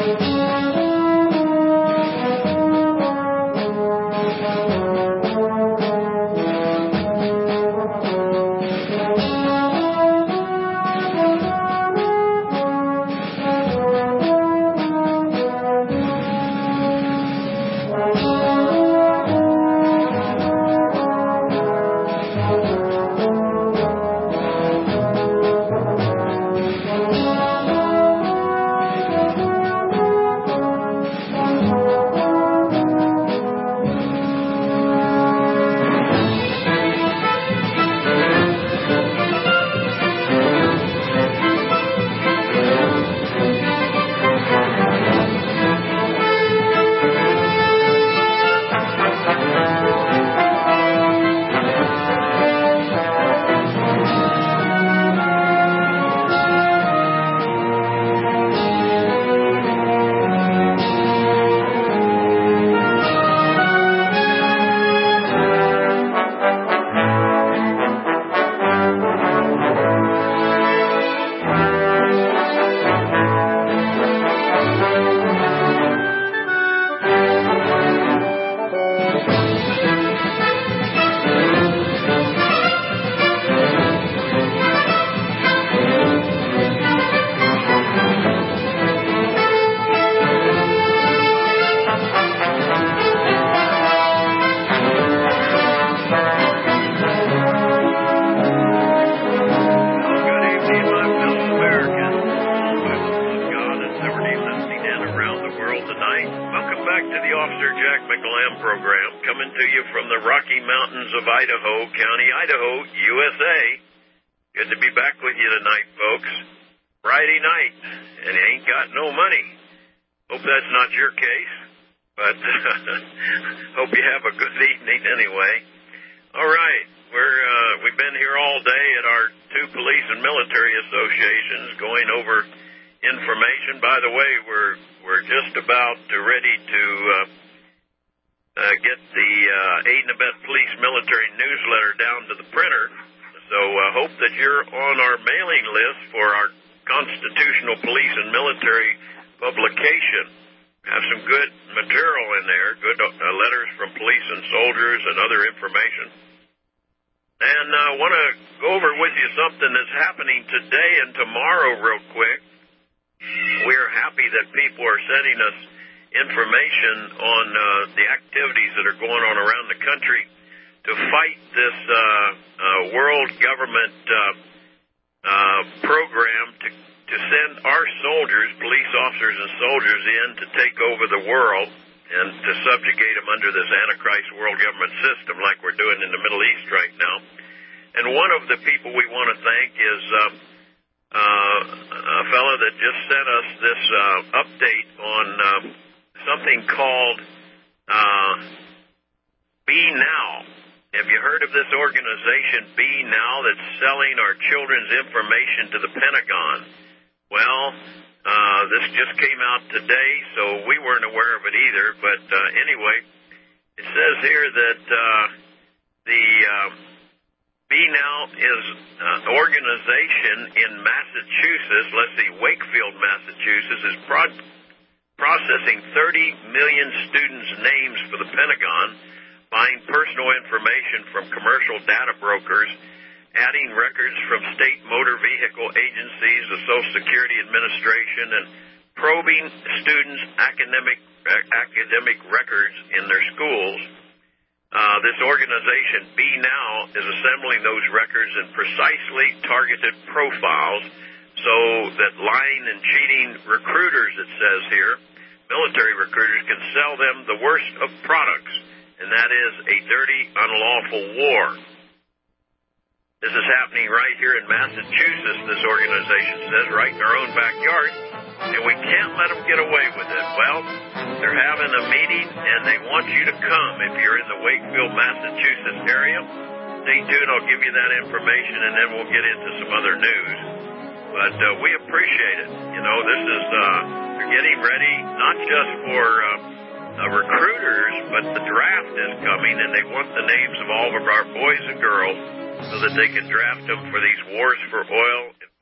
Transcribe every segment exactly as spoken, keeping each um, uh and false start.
so that they can draft them for these wars for oil and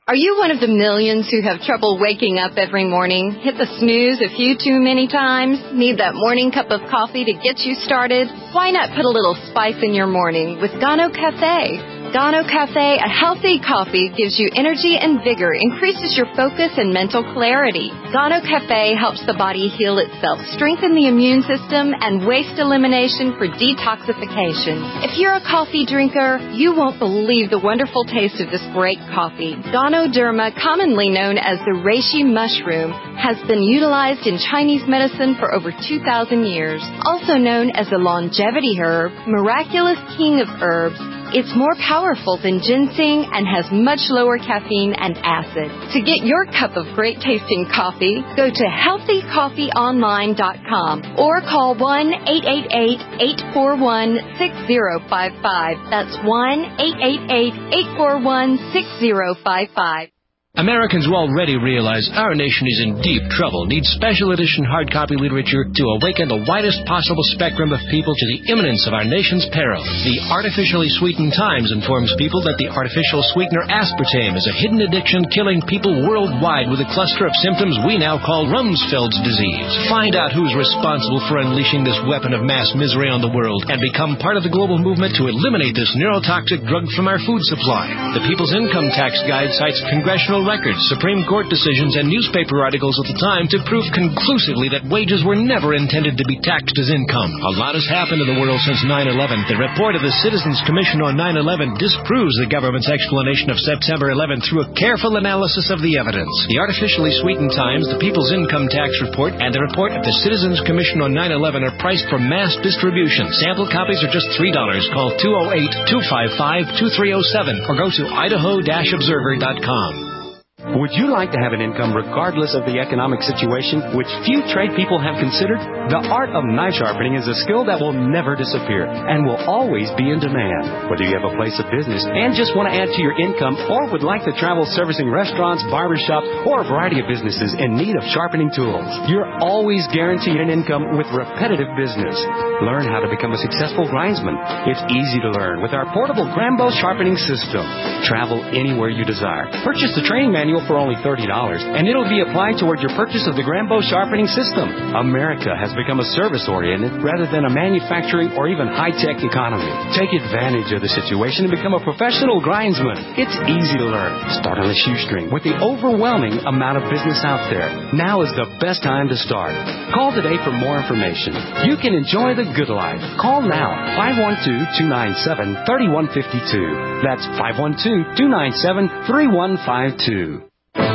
Are you one of the millions who have trouble waking up every morning? Hit the snooze a few too many times? Need that morning cup of coffee to get you started? Why not put a little spice in your morning with Gano Cafe? Gano Cafe, a healthy coffee, gives you energy and vigor, increases your focus and mental clarity. Gano Cafe helps the body heal itself, strengthen the immune system, and waste elimination for detoxification. If you're a coffee drinker, you won't believe the wonderful taste of this great coffee. Ganoderma, commonly known as the reishi mushroom, has been utilized in Chinese medicine for over two thousand years. Also known as the longevity herb, miraculous king of herbs, it's more powerful than ginseng and has much lower caffeine and acid. To get your cup of great tasting coffee, go to healthy coffee online dot com or call one eight eight eight, eight four one, six zero five five. That's one eight eight eight, eight four one, six zero five five. Americans will already realize our nation is in deep trouble, needs special edition hard copy literature to awaken the widest possible spectrum of people to the imminence of our nation's peril. The Artificially Sweetened Times informs people that the artificial sweetener aspartame is a hidden addiction killing people worldwide with a cluster of symptoms we now call Rumsfeld's disease. Find out who's responsible for unleashing this weapon of mass misery on the world and become part of the global movement to eliminate this neurotoxic drug from our food supply. The People's Income Tax Guide cites congressional records, Supreme Court decisions, and newspaper articles at the time to prove conclusively that wages were never intended to be taxed as income. A lot has happened in the world since nine eleven. The report of the Citizens Commission on nine eleven disproves the government's explanation of September eleventh through a careful analysis of the evidence. The Artificially Sweetened Times, the People's Income Tax Report, and the report of the Citizens Commission on nine eleven are priced for mass distribution. Sample copies are just three dollars. Call two oh eight, two five five, two three oh seven or go to idaho dash observer dot com. Would you like to have an income regardless of the economic situation, which few trade people have considered? The art of knife sharpening is a skill that will never disappear and will always be in demand. Whether you have a place of business and just want to add to your income or would like to travel servicing restaurants, barbershops, or a variety of businesses in need of sharpening tools, you're always guaranteed an income with repetitive business. Learn how to become a successful grindsman. It's easy to learn with our portable Grambo sharpening system. Travel anywhere you desire. Purchase the training manual for only thirty dollars, and it'll be applied toward your purchase of the Grambo sharpening system. America has become a service-oriented rather than a manufacturing or even high-tech economy. Take advantage of the situation and become a professional grindsman. It's easy to learn. Start on a shoestring with the overwhelming amount of business out there. Now is the best time to start. Call today for more information. You can enjoy the good life. Call now, five one two, two nine seven, three one five two. That's five one two, two nine seven, three one five two.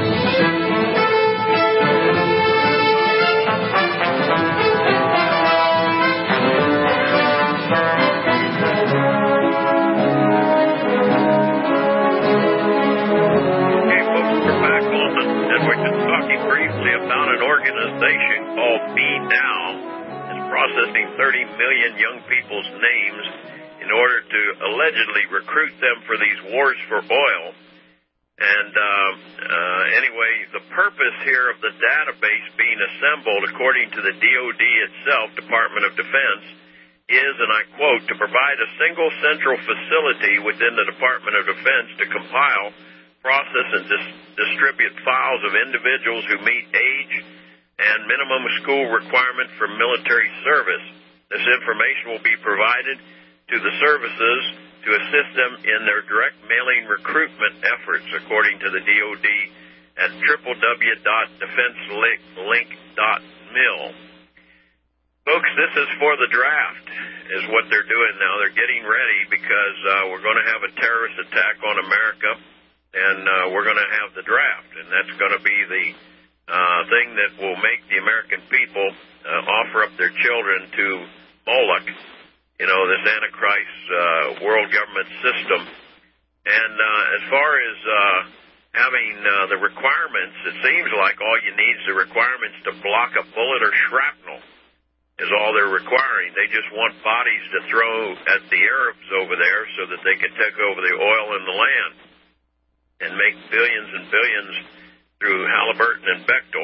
Processing thirty million young people's names in order to allegedly recruit them for these wars for oil. And uh, uh, anyway, the purpose here of the database being assembled, according to the D O D itself, Department of Defense, is, and I quote, to provide a single central facility within the Department of Defense to compile, process, and dis- distribute files of individuals who meet age and minimum school requirement for military service. This information will be provided to the services to assist them in their direct mailing recruitment efforts, according to the D O D at w w w dot defense link dot mil. Folks, this is for the draft, is what they're doing now. They're getting ready because uh, we're going to have a terrorist attack on America, and uh, we're going to have the draft, and that's going to be the Uh, thing that will make the American people uh, offer up their children to Moloch, you know, this Antichrist uh, world government system. And uh, as far as uh, having uh, the requirements, it seems like all you need is the requirements to block a bullet or shrapnel is all they're requiring. They just want bodies to throw at the Arabs over there so that they can take over the oil and the land and make billions and billions through Halliburton and Bechtel.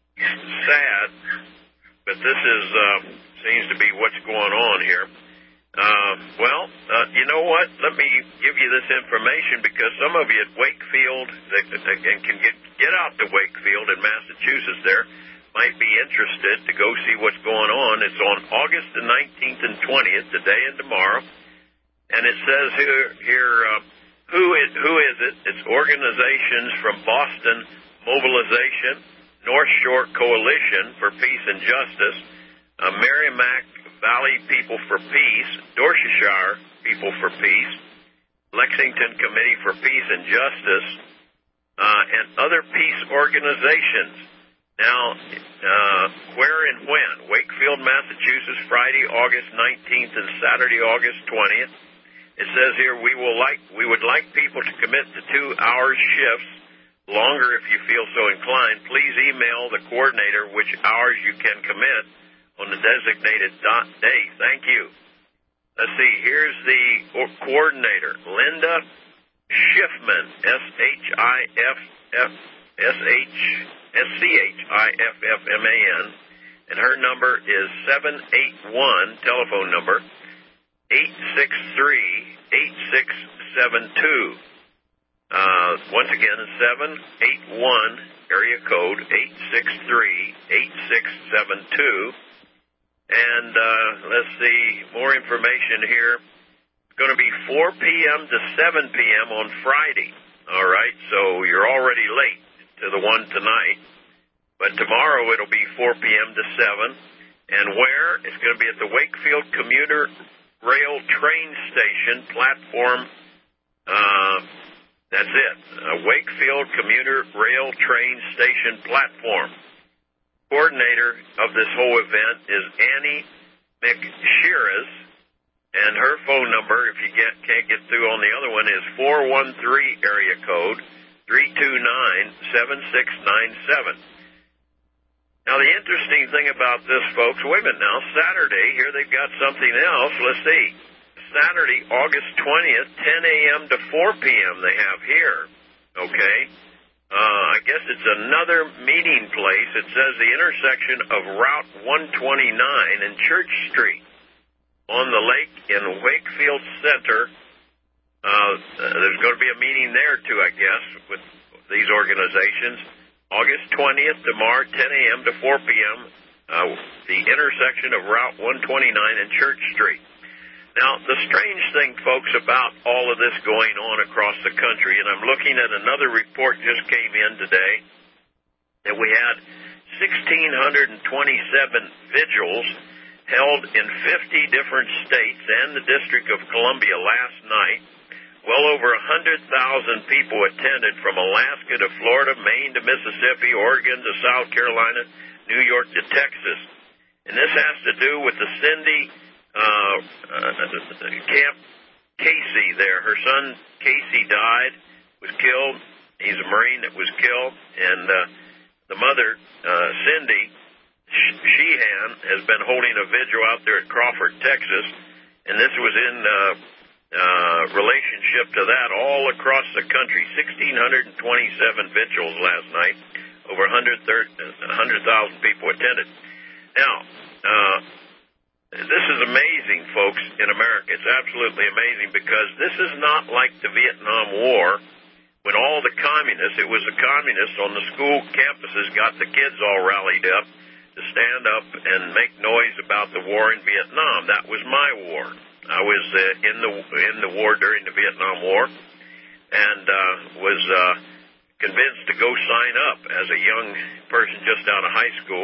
Sad, but this is uh, seems to be what's going on here. Uh, well, uh, you know what? Let me give you this information because some of you at Wakefield that, that can get, get out to Wakefield in Massachusetts there might be interested to go see what's going on. It's on August the nineteenth and twentieth, today and tomorrow. And it says here, here uh, who, is, who is it? It's organizations from Boston Mobilization, North Shore Coalition for Peace and Justice, uh, Merrimack Valley People for Peace, Dorsetshire People for Peace, Lexington Committee for Peace and Justice, uh, and other peace organizations. Now, uh, where and when? Wakefield, Massachusetts, Friday, August nineteenth, and Saturday, August twentieth. It says here we will like we would like people to commit to two hour shifts, longer if you feel so inclined. Please email the coordinator which hours you can commit on the designated day. Thank you. Let's see. Here's the coordinator, Linda Schiffman, S H I F F S H S C H I F F M A N, and her number is seven eight one, telephone number, eight six three, eight six seven two. Uh, once again, seven eight one, area code eight six three, eight six seven two. And uh, let's see, more information here. It's going to be four p.m. to seven p.m. on Friday. All right, so you're already late to the one tonight. But tomorrow it'll be four p.m. to seven. And where? It's going to be at the Wakefield Commuter Rail Train Station platform. Uh, that's it. A Wakefield Commuter Rail Train Station platform. Coordinator of this whole event is Annie McShearis, and her phone number, if you get, can't get through on the other one, is four one three, area code three two nine, seven six nine seven. Now, the interesting thing about this, folks, wait a minute now, Saturday, here they've got something else. Let's see. Saturday, August twentieth, ten a.m. to four p.m. they have here, okay? Uh, I guess it's another meeting place. It says the intersection of Route one twenty-nine and Church Street on the lake in Wakefield Center. Uh, there's going to be a meeting there, too, I guess, with these organizations. August twentieth tomorrow, ten a.m. to four p.m., uh, the intersection of Route one twenty-nine and Church Street. Now, the strange thing, folks, about all of this going on across the country, and I'm looking at another report just came in today, that we had one thousand six hundred twenty-seven vigils held in fifty different states and the District of Columbia last night. Well over one hundred thousand people attended from Alaska to Florida, Maine to Mississippi, Oregon to South Carolina, New York to Texas. And this has to do with the Cindy Uh, uh, Camp Casey there. Her son Casey died, was killed. He's a Marine that was killed. And uh, the mother, uh, Cindy Sheehan, has been holding a vigil out there at Crawford, Texas. And this was in uh, uh, relationship to that all across the country. one thousand six hundred twenty-seven vigils last night. Over one hundred thousand people attended. Now, uh, this is amazing, folks, in America. It's absolutely amazing because this is not like the Vietnam War when all the communists, it was the communists on the school campuses got the kids all rallied up to stand up and make noise about the war in Vietnam. That was my war. I was uh, in the in the war during the Vietnam War and uh, was uh, convinced to go sign up as a young person just out of high school.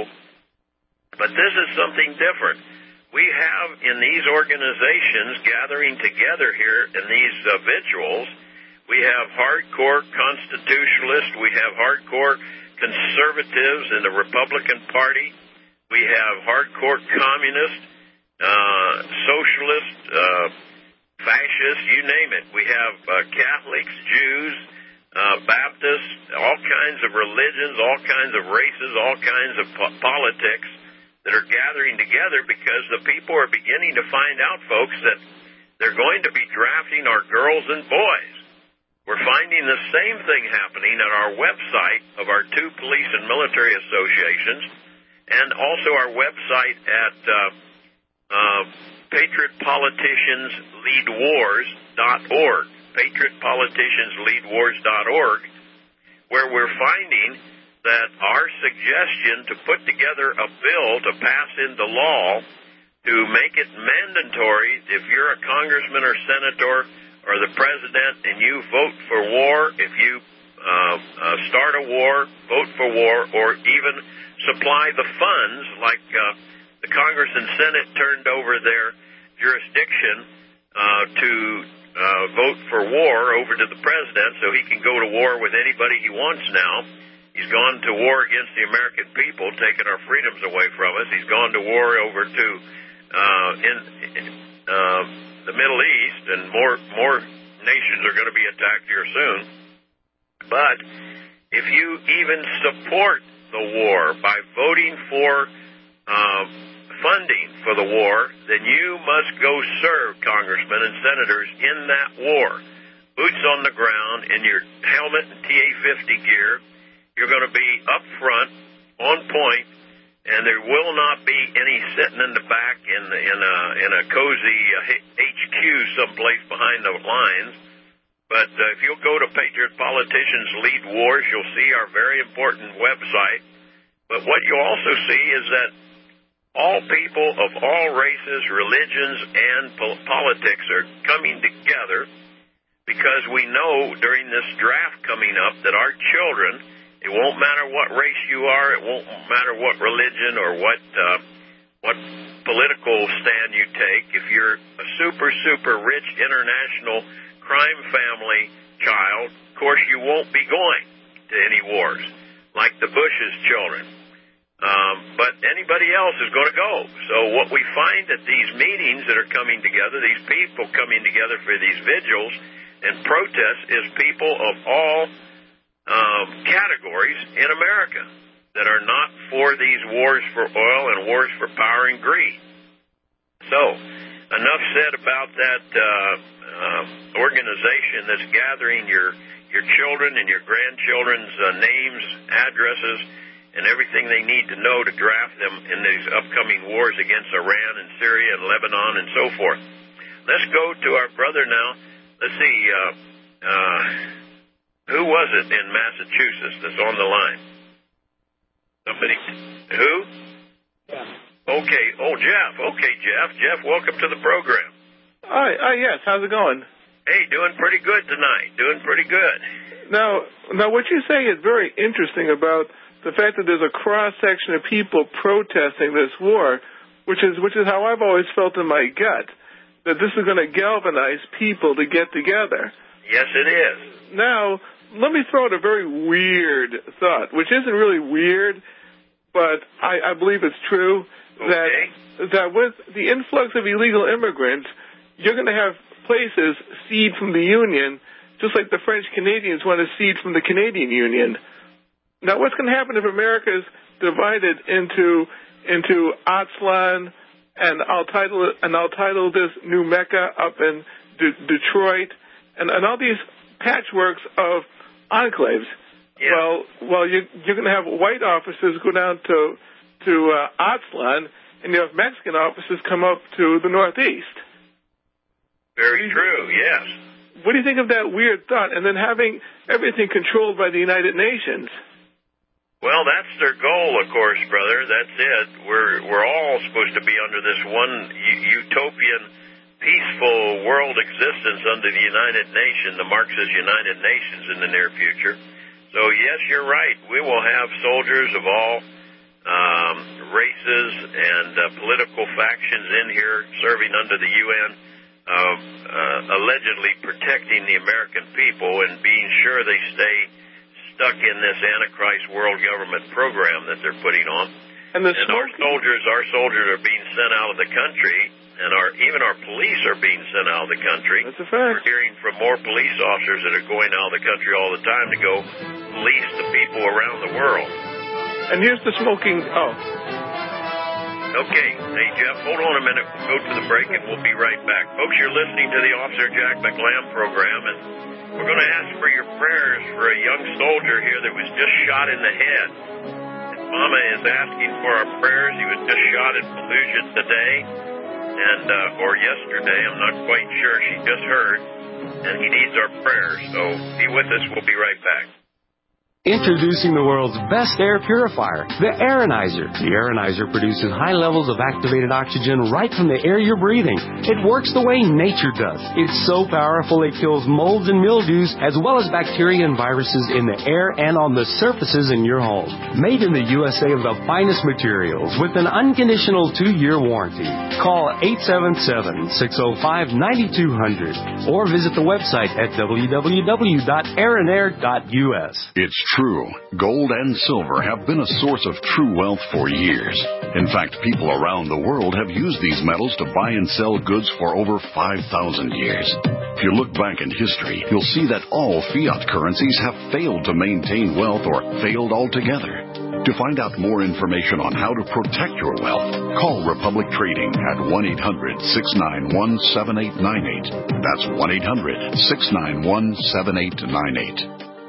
But this is something different. We have in these organizations gathering together here in these uh, vigils, we have hardcore constitutionalists, we have hardcore conservatives in the Republican Party, we have hardcore communists, uh, socialists, uh, fascists, you name it. We have uh, Catholics, Jews, uh, Baptists, all kinds of religions, all kinds of races, all kinds of po- politics that are gathering together because the people are beginning to find out, folks, that they're going to be drafting our girls and boys. We're finding the same thing happening at our website of our two police and military associations and also our website at uh, uh, patriot politicians lead wars dot org, patriot politicians lead wars dot org, where we're finding that our suggestion to put together a bill to pass into law to make it mandatory if you're a congressman or senator or the president and you vote for war, if you uh, uh, start a war, vote for war, or even supply the funds, like uh, the Congress and Senate turned over their jurisdiction uh, to uh, vote for war over to the president so he can go to war with anybody he wants now. He's gone to war against the American people, taking our freedoms away from us. He's gone to war over to uh, in uh, the Middle East, and more more nations are going to be attacked here soon. But if you even support the war by voting for uh, funding for the war, then you must go serve congressmen and senators in that war. Boots on the ground, in your helmet and T A fifty gear. You're going to be up front, on point, and there will not be any sitting in the back in in a in a cozy uh, H Q someplace behind the lines. But uh, if you'll go to Patriot Politicians Lead Wars, you'll see our very important website. But what you'll also see is that all people of all races, religions, and po- politics are coming together because we know during this draft coming up that our children, it won't matter what race you are, it won't matter what religion or what uh, what political stand you take. If you're a super, super rich international crime family child, of course you won't be going to any wars like the Bush's children. Um, but anybody else is going to go. So what we find at these meetings that are coming together, these people coming together for these vigils and protests, is people of all um, categories in America that are not for these wars for oil and wars for power and greed. So, enough said about that uh, uh, organization that's gathering your, your children and your grandchildren's uh, names, addresses, and everything they need to know to draft them in these upcoming wars against Iran and Syria and Lebanon and so forth. Let's go to our brother now. Let's see, uh, uh, who was it in Massachusetts that's on the line? Somebody. Who? Yeah. Okay. Oh, Jeff. Okay, Jeff. Jeff, welcome to the program. Hi. Uh, yes. How's it going? Hey, doing pretty good tonight. Doing pretty good. Now, now, what you're saying is very interesting about the fact that there's a cross-section of people protesting this war, which is which is how I've always felt in my gut, that this is going to galvanize people to get together. Yes, it is. Now, let me throw out a very weird thought, which isn't really weird, but I, I believe it's true, okay. that that with the influx of illegal immigrants, you're going to have places cede from the Union, just like the French Canadians want to cede from the Canadian Union. Now, what's going to happen if America is divided into into Aztlan, and I'll title it, and I'll title this New Mecca up in D- Detroit, and, and all these patchworks of enclaves? Yeah. Well, well, you, you're going to have white officers go down to to uh, Aztlan, and you have Mexican officers come up to the Northeast. Very true. Yes. What do you think of that weird thought? And then having everything controlled by the United Nations. Well, that's their goal, of course, brother. That's it. We're we're all supposed to be under this one utopian, peaceful world existence under the United Nations, the Marxist United Nations, in the near future. So, yes, you're right. We will have soldiers of all um, races and uh, political factions in here serving under the U N, uh, uh, allegedly protecting the American people and being sure they stay stuck in this Antichrist world government program that they're putting on. And, the and our soldiers, our soldiers are being sent out of the country, and our even our police are being sent out of the country. That's a fact. We're hearing from more police officers that are going out of the country all the time to go police the people around the world. And here's the smoking. Oh. Okay. Hey, Jeff, hold on a minute. We'll go to the break, and we'll be right back. Folks, you're listening to the Officer Jack McLam program, and we're going to ask for your prayers for a young soldier here that was just shot in the head. And Mama is asking for our prayers. He was just shot in Fallujah today. and uh, or yesterday. I'm not quite sure. She just heard, and he needs our prayers. So be with us. We'll be right back. Introducing the world's best air purifier, the Aeronizer. The Aeronizer produces high levels of activated oxygen right from the air you're breathing. It works the way nature does. It's so powerful it kills molds and mildews as well as bacteria and viruses in the air and on the surfaces in your home. Made in the U S A of the finest materials with an unconditional two-year warranty. Call eight seven seven, six oh five, nine two hundred or visit the website at w w w dot aeronair dot u s. It's true. Gold and silver have been a source of true wealth for years. In fact, people around the world have used these metals to buy and sell goods for over five thousand years. If you look back in history, you'll see that all fiat currencies have failed to maintain wealth or failed altogether. To find out more information on how to protect your wealth, call Republic Trading at one eight hundred, six nine one, seven eight nine eight. That's one eight hundred, six nine one, seven eight nine eight.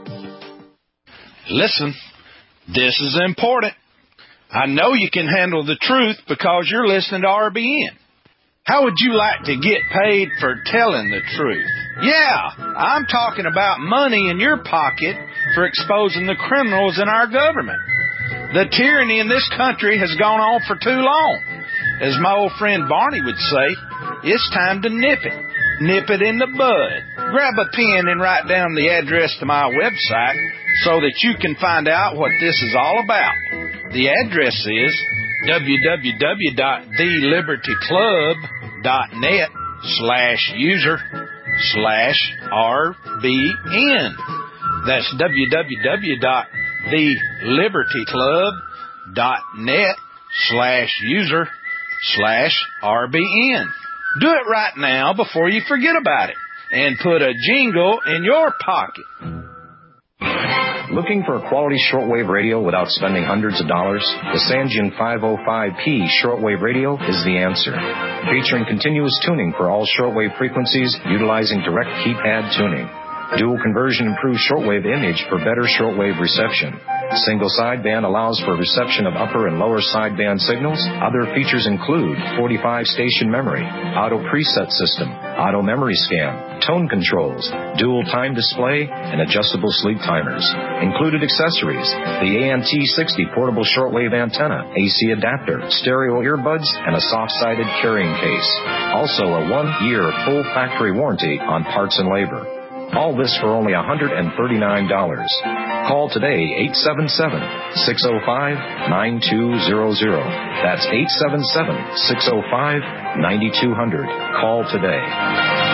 Listen, this is important. I know you can handle the truth because you're listening to R B N. How would you like to get paid for telling the truth? Yeah, I'm talking about money in your pocket for exposing the criminals in our government. The tyranny in this country has gone on for too long. As my old friend Barney would say, it's time to nip it. Nip it in the bud. Grab a pen and write down the address to my website so that you can find out what this is all about. The address is w w w dot the liberty club dot net slash user slash R B N. That's w w w dot the liberty club dot net slash user slash R B N. Do it right now before you forget about it and put a jingle in your pocket. Looking for a quality shortwave radio without spending hundreds of dollars? The Sangean five oh five P shortwave radio is the answer. Featuring continuous tuning for all shortwave frequencies utilizing direct keypad tuning. Dual conversion improves shortwave image for better shortwave reception. Single sideband allows for reception of upper and lower sideband signals. Other features include forty-five station memory, auto preset system, auto memory scan, tone controls, dual time display, and adjustable sleep timers. Included accessories, the A N T sixty portable shortwave antenna, A C adapter, stereo earbuds, and a soft-sided carrying case. Also a one-year full factory warranty on parts and labor. All this for only one hundred thirty-nine dollars. Call today, eight seven seven, six oh five, nine two zero zero. That's eight seven seven, six oh five, nine two hundred. Call today.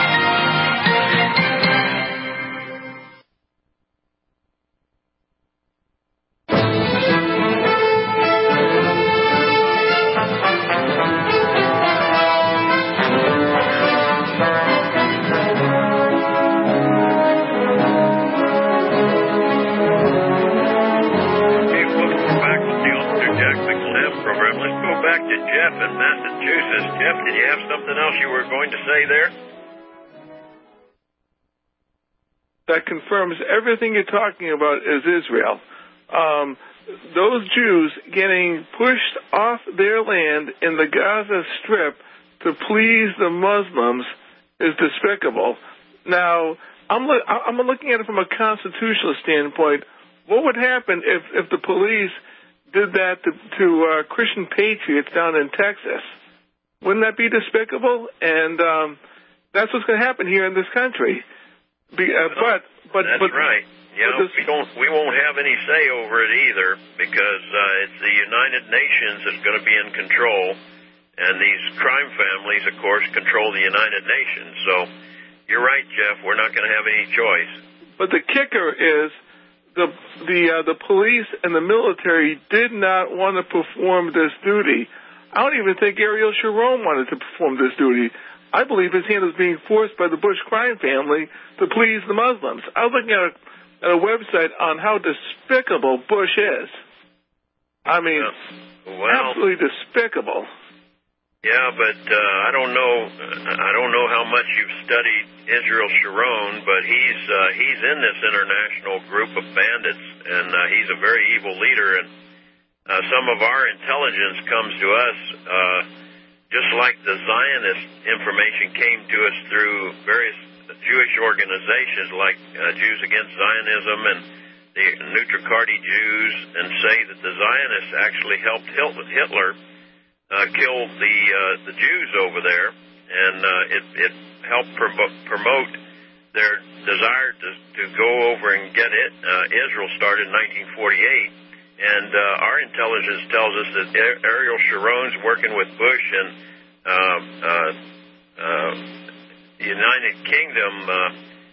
That confirms everything you're talking about is Israel. Um, those Jews getting pushed off their land in the Gaza Strip to please the Muslims is despicable. Now, I'm, lo- I'm looking at it from a constitutional standpoint. What would happen if, if the police did that to, to uh, Christian patriots down in Texas? Wouldn't that be despicable? And um, that's what's going to happen here in this country. Be, uh, but, but, That's but, right. You know, we don't, we won't have any say over it either because uh, it's the United Nations that's going to be in control, and these crime families, of course, control the United Nations. So you're right, Jeff. We're not going to have any choice. But the kicker is the the uh, the police and the military did not want to perform this duty. I don't even think Ariel Sharon wanted to perform this duty. I believe his hand was being forced by the Bush crime family to please the Muslims. I was looking at a, at a website on how despicable Bush is. I mean, uh, well, absolutely despicable. Yeah, but uh, I don't know. I don't know how much you've studied Israel Sharon, but he's uh, he's in this international group of bandits, and uh, he's a very evil leader. And uh, some of our intelligence comes to us. Uh, just like the Zionist information came to us through various Jewish organizations like uh, Jews Against Zionism and the Nutricardi Jews, and say that the Zionists actually helped Hitler uh, kill the uh, the Jews over there, and uh, it, it helped promote, promote their desire to, to go over and get it. Uh, Israel started in nineteen forty-eight, and uh, our intelligence tells us that Ariel Sharon's working with Bush and uh, uh, uh, the United Kingdom, uh,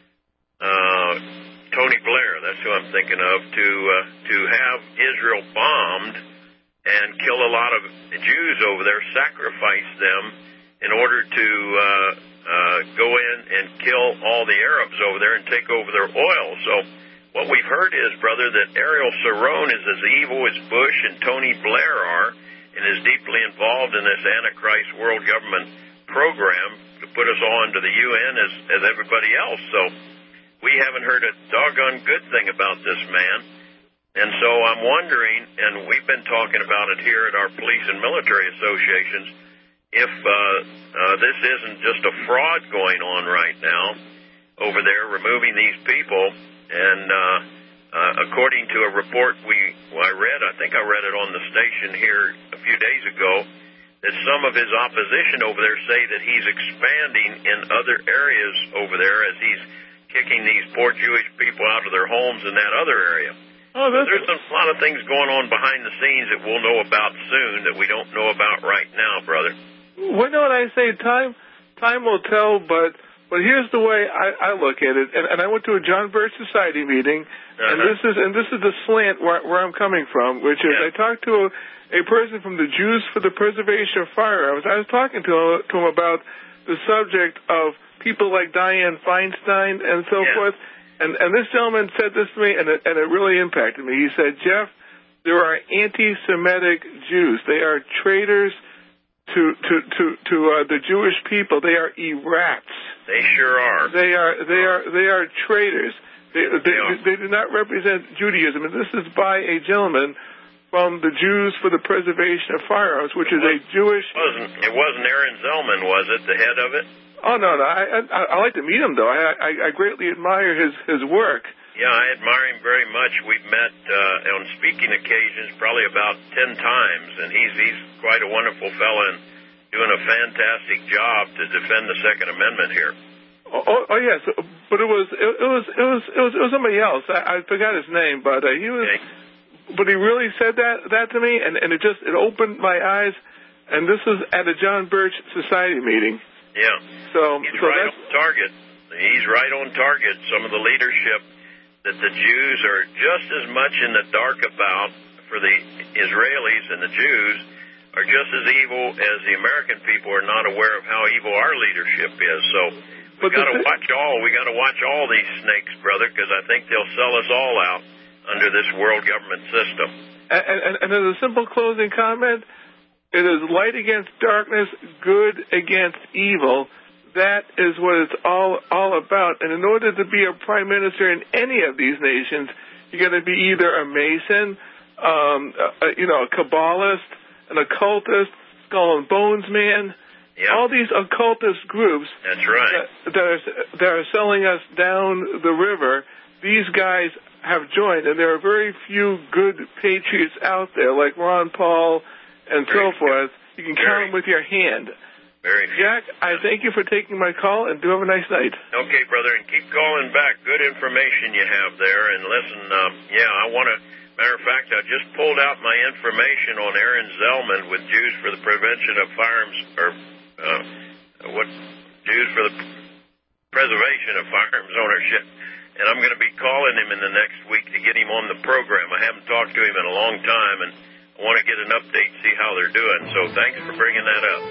uh, Tony Blair, that's who I'm thinking of, to uh, to have Israel bombed and kill a lot of Jews over there, sacrifice them in order to uh, uh, go in and kill all the Arabs over there and take over their oil. So what we've heard is, brother, that Ariel Sharon is as evil as Bush and Tony Blair are, and is deeply involved in this Antichrist world government program to put us all into the U N as, as everybody else. So we haven't heard a doggone good thing about this man. And so I'm wondering, and we've been talking about it here at our police and military associations, if uh, uh, this isn't just a fraud going on right now over there, removing these people. And uh, uh, according to a report we well, I read, I think I read it on the station here a few days ago, that some of his opposition over there say that he's expanding in other areas over there as he's kicking these poor Jewish people out of their homes in that other area. Oh, so there's a lot of things going on behind the scenes that we'll know about soon that we don't know about right now, brother. Well, you know what I say? Time time will tell, but but here's the way I, I look at it. And, and I went to a John Birch Society meeting, uh-huh. and this is and this is the slant where, where I'm coming from, which is yeah. I talked to a, a person from the Jews for the Preservation of Firearms. I was talking to him, to him about the subject of people like Dianne Feinstein and so yeah. forth. And, and this gentleman said this to me, and it, and it really impacted me. He said, Jeff, there are anti-Semitic Jews. They are traitors to to to, to uh, the Jewish people. They are errats. They sure are. They are they are they are traitors. They they, they, they do not represent Judaism. And this is by a gentleman from the Jews for the Preservation of Firearms, which is a Jewish. It wasn't it wasn't Aaron Zellman, was it, the head of it? Oh, no, no. I, I I like to meet him, though. I I, I greatly admire his, his work. Yeah, I admire him very much. We've met uh, on speaking occasions probably about ten times, and he's he's quite a wonderful fellow and doing a fantastic job to defend the Second Amendment here. Oh, oh, oh yes, but it was it, it was it was it was it was somebody else. I, I forgot his name, but uh, he was. Okay. But he really said that that to me, and and it just it opened my eyes. And this was at a John Birch Society meeting. Yeah. So he's so right that's, on target. He's right on target. Some of the leadership that the Jews are just as much in the dark about for the Israelis and the Jews are just as evil as the American people are not aware of how evil our leadership is. So we got to th- watch all. We got to watch all these snakes, brother, because I think they'll sell us all out under this world government system. And, and, and as a simple closing comment, it is light against darkness, good against evil. That is what it's all all about. And in order to be a prime minister in any of these nations, you got to be either a Mason, um, a, you know, a Kabbalist, an occultist, skull and bones man. Yep. All these occultist groups. That's right. That, that, are, that are selling us down the river. These guys have joined, and there are very few good patriots out there, like Ron Paul and very so forth. You can very, count them with your hand. Very few. Jack, I thank you for taking my call, and do have a nice night. Okay, brother, and keep calling back. Good information you have there. And listen, um, yeah, I want to, matter of fact, I just pulled out my information on Aaron Zellman with Jews for the Prevention of Firearms, or uh, what, Jews for the Preservation of Firearms Ownership. And I'm going to be calling him in the next week to get him on the program. I haven't talked to him in a long time, and I want to get an update, see how they're doing. So thanks for bringing that up.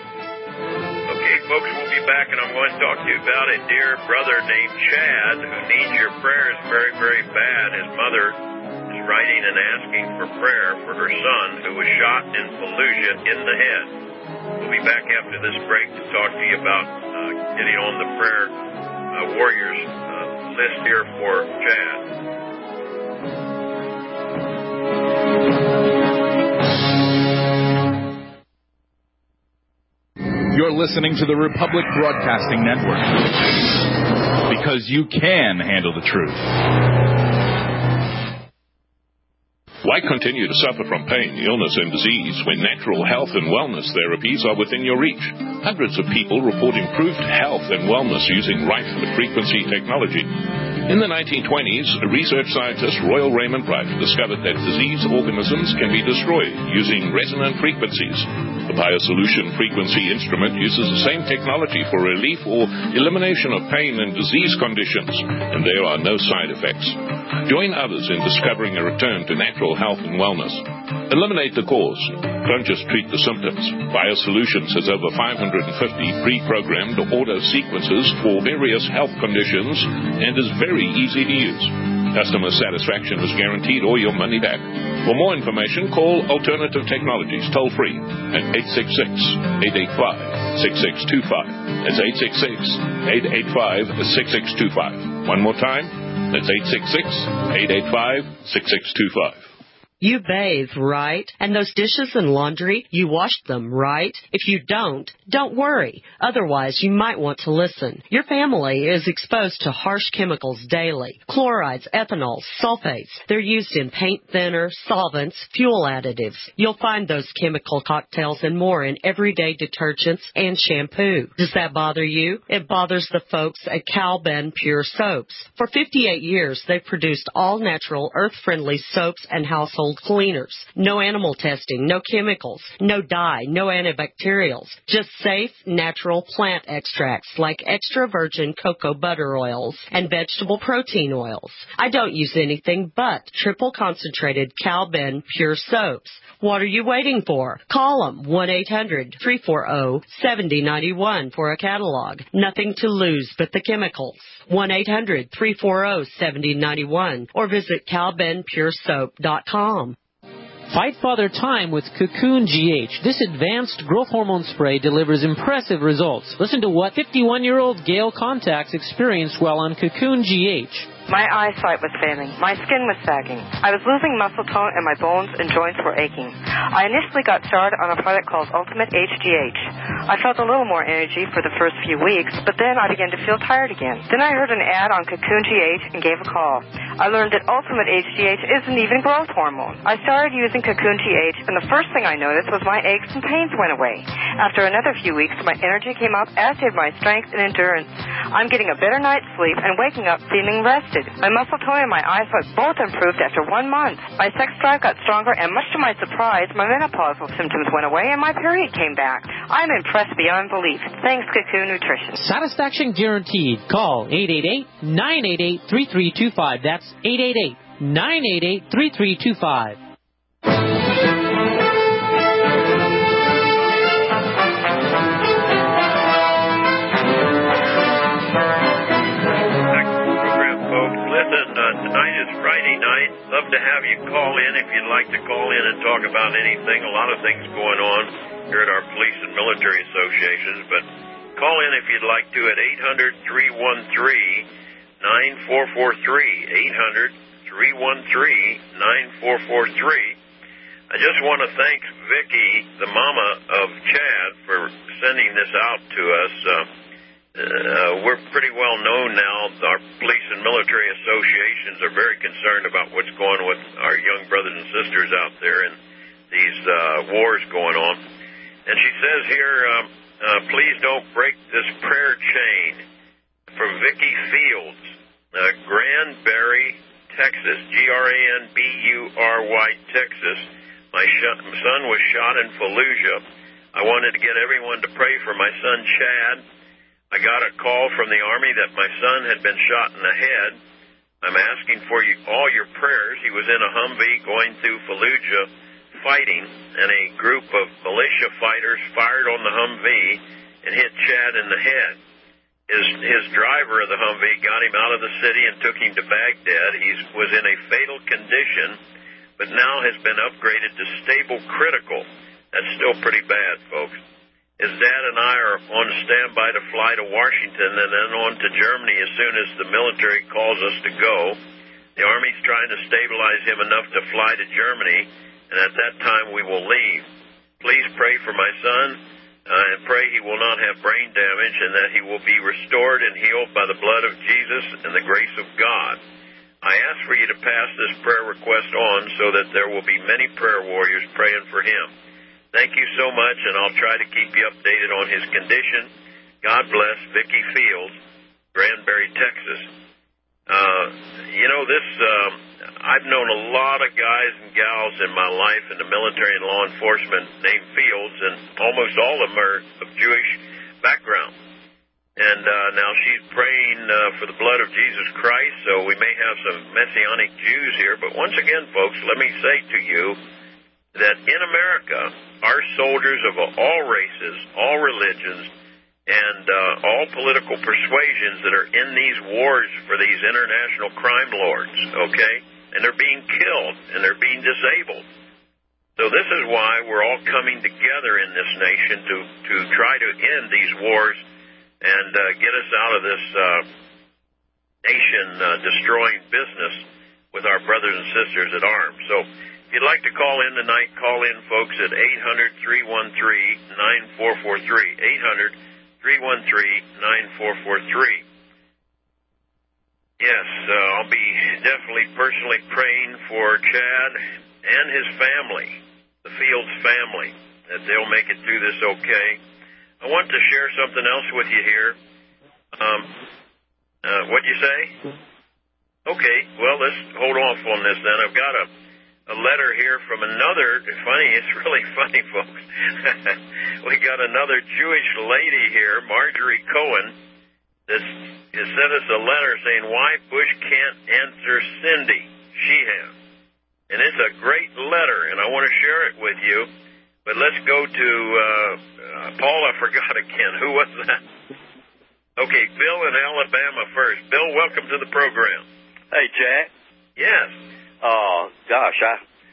Okay, folks, we'll be back, and I'm going to talk to you about a dear brother named Chad who needs your prayers very, very bad. His mother is writing and asking for prayer for her son who was shot in Fallujah in the head. We'll be back after this break to talk to you about uh, getting on the prayer uh, warriors uh, list here for Chad. listening to the Republic Broadcasting Network. Because you can handle the truth. Why continue to suffer from pain, illness, and disease when natural health and wellness therapies are within your reach? Hundreds of people report improved health and wellness using Rife frequency technology. In the nineteen twenties, research scientist Royal Raymond Rife discovered that disease organisms can be destroyed using resonant frequencies. The BioSolution frequency instrument uses the same technology for relief or elimination of pain and disease conditions, and there are no side effects. Join others in discovering a return to natural health and wellness. Eliminate the cause. Don't just treat the symptoms. BioSolutions has over five hundred fifty pre-programmed auto sequences for various health conditions and is very easy to use. Customer satisfaction is guaranteed or your money back. For more information, call Alternative Technologies toll-free at eight six six, eight eight five, six six two five. That's eight six six, eight eight five, six six two five. One more time, that's eight six six, eight eight five, six six two five. You bathe, right? And those dishes and laundry, you washed them, right? If you don't, don't worry. Otherwise, you might want to listen. Your family is exposed to harsh chemicals daily. Chlorides, ethanols, sulfates. They're used in paint thinner, solvents, fuel additives. You'll find those chemical cocktails and more in everyday detergents and shampoo. Does that bother you? It bothers the folks at Cal-Ben Pure Soaps. For fifty-eight years, they've produced all-natural, earth-friendly soaps and household cleaners. No animal testing, no chemicals, no dye, no antibacterials. Just safe, natural plant extracts like extra virgin cocoa butter oils and vegetable protein oils. I don't use anything but triple concentrated Cal-Ben Pure Soaps. What are you waiting for? Call them one eight hundred, three four zero, seven zero nine one for a catalog. Nothing to lose but the chemicals. one eight hundred, three four zero, seven zero nine one or visit cal ben pure soap dot com. Fight Father Time with Cocoon G H. This advanced growth hormone spray delivers impressive results. Listen to what fifty-one-year-old Gail Contacts experienced while on Cocoon G H. My eyesight was failing. My skin was sagging. I was losing muscle tone and my bones and joints were aching. I initially got started on a product called Ultimate H G H. I felt a little more energy for the first few weeks, but then I began to feel tired again. Then I heard an ad on Cocoon G H and gave a call. I learned that Ultimate H G H isn't even growth hormone. I started using Cocoon G H, and the first thing I noticed was my aches and pains went away. After another few weeks, my energy came up, as did my strength and endurance. I'm getting a better night's sleep and waking up feeling rested. My muscle tone and my eyesight both improved after one month. My sex drive got stronger, and much to my surprise, my menopausal symptoms went away and my period came back. I'm impressed beyond belief. Thanks, Cocoon Nutrition. Satisfaction guaranteed. Call eight eight eight, nine eight eight, three three two five. That's eight eight eight, nine eight eight, three three two five. Listen, uh, tonight is Friday night. Love to have you call in if you'd like to call in and talk about anything. A lot of things going on here at our police and military associations, but call in if you'd like to at eight hundred, three one three, nine four four three, eight hundred, three one three, nine four four three. I just want to thank Vicki, the mama of Chad, for sending this out to us. Uh, Uh, we're pretty well known now. Our police and military associations are very concerned about what's going on with our young brothers and sisters out there and these uh, wars going on. And she says here, um, uh, please don't break this prayer chain. From Vicki Fields, uh, Granbury, Texas, G R A N B U R Y, Texas. My sh- son was shot in Fallujah. I wanted to get everyone to pray for my son, Chad. I got a call from the Army that my son had been shot in the head. I'm asking for you, all your prayers. He was in a Humvee going through Fallujah fighting, and a group of militia fighters fired on the Humvee and hit Chad in the head. His, his driver of the Humvee got him out of the city and took him to Baghdad. He was in a fatal condition, but now has been upgraded to stable critical. That's still pretty bad, folks. His dad and I are on standby to fly to Washington and then on to Germany as soon as the military calls us to go. The Army's trying to stabilize him enough to fly to Germany, and at that time we will leave. Please pray for my son. uh, and pray he will not have brain damage and that he will be restored and healed by the blood of Jesus and the grace of God. I ask for you to pass this prayer request on so that there will be many prayer warriors praying for him. Thank you so much, and I'll try to keep you updated on his condition. God bless, Vicki Fields, Granbury, Texas. Uh, you know, this, um, I've known a lot of guys and gals in my life in the military and law enforcement named Fields, and almost all of them are of Jewish background. And uh, now she's praying uh, for the blood of Jesus Christ, so we may have some Messianic Jews here. But once again, folks, let me say to you that in America, our soldiers of all races, all religions, and uh, all political persuasions that are in these wars for these international crime lords, okay? And they're being killed, and they're being disabled. So this is why we're all coming together in this nation to, to try to end these wars and uh, get us out of this uh, nation-destroying uh, business with our brothers and sisters at arms. So if you'd like to call in tonight, call in, folks, at eight hundred, three one three, nine four four three, eight hundred, three one three, nine four four three. Yes, uh, I'll be definitely personally praying for Chad and his family, the Fields family, that they'll make it through this okay. I want to share something else with you here. Um, uh, what'd you say? Okay, well, let's hold off on this then. I've got a, a letter here from another, funny, it's really funny, folks. We got another Jewish lady here, Marjorie Cohen, that sent us a letter saying why Bush can't answer Cindy Sheehan. And it's a great letter, and I want to share it with you. But let's go to, uh, uh, Paul, I forgot again. Who was that? Okay, Bill in Alabama first. Bill, welcome to the program. Hey, Jack. Yes. Uh, gosh, I,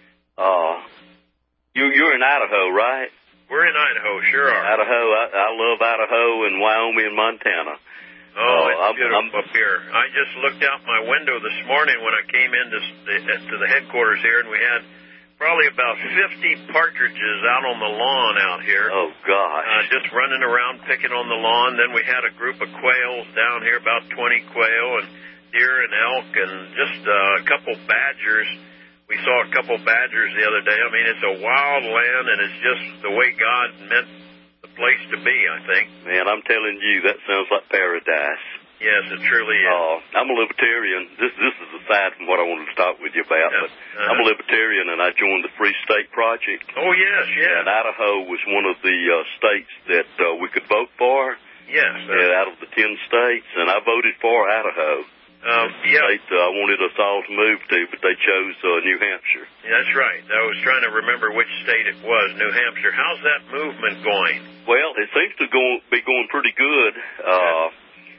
uh, you, you're in Idaho, right? We're in Idaho, sure are. Idaho, I, I love Idaho and Wyoming and Montana. Oh, uh, it's I'm, beautiful I'm, up here. I just looked out my window this morning when I came into the, to the headquarters here, and we had probably about fifty partridges out on the lawn out here. Oh, gosh. Uh, just running around picking on the lawn. Then we had a group of quails down here, about twenty quail, and deer and elk, and just uh, a couple badgers. We saw a couple badgers the other day. I mean, it's a wild land, and it's just the way God meant the place to be, I think. Man, I'm telling you, that sounds like paradise. Yes, it truly is. Uh, I'm a libertarian. This this is aside from what I wanted to talk with you about, yeah. but uh-huh. I'm a libertarian, and I joined the Free State Project. Oh, yes, yes. And Idaho was one of the uh, states that uh, we could vote for. Yes. Uh, out of the ten states, and I voted for Idaho. Um, yeah. State uh, I wanted us all to move to, but they chose uh, New Hampshire. Yeah, that's right. I was trying to remember which state it was, New Hampshire. How's that movement going? Well, it seems to go, be going pretty good. Uh,